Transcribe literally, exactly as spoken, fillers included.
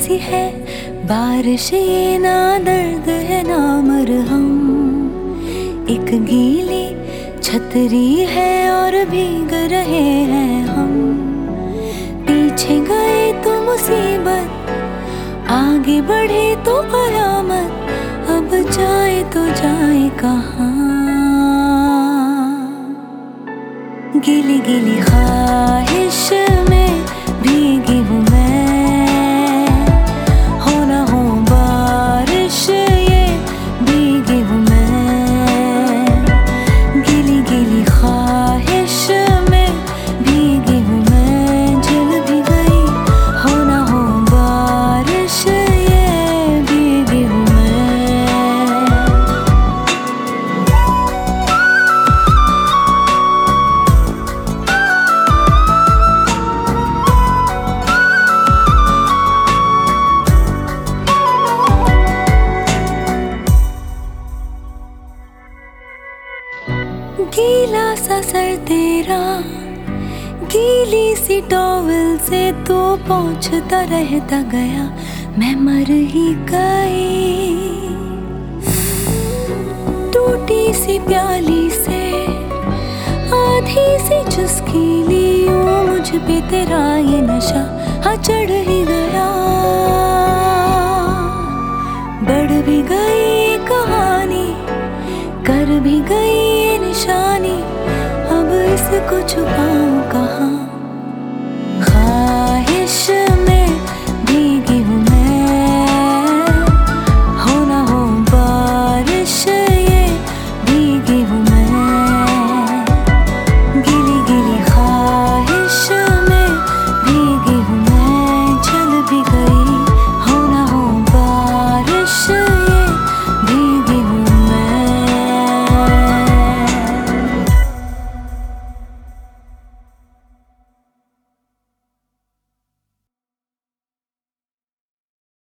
सी है बारिश, ये ना दर्द है ना मरहम। एक गीली छतरी है और भीग रहे हैं हम। पीछे गए तो मुसीबत, आगे बढ़े तो कयामत। अब जाए तो जाए कहाँ। गीली गीली ख्वाहिश में भीगी हूँ मैं, हो ना हो बारिश ये भीगी हूँ मैं। गीली गीली ख्वाहिश में भीगी हूँ मैं, जल भी गई हो ना हो बारिश ये भीगी हूँ मैं। गीला सा सर तेरा, गीली सी टॉवल से तू पहुंचता रहता गया, मैं मर ही गई। टूटी सी प्याली से आधी सी चुस्की ली, यूं मुझ पे तेरा ये नशा हाँ चढ़ ही गया। बढ़ भी गई कहानी, कर भी गई ये निशानी, अब इसको छुपाऊं कहाँ। ख्वाहिश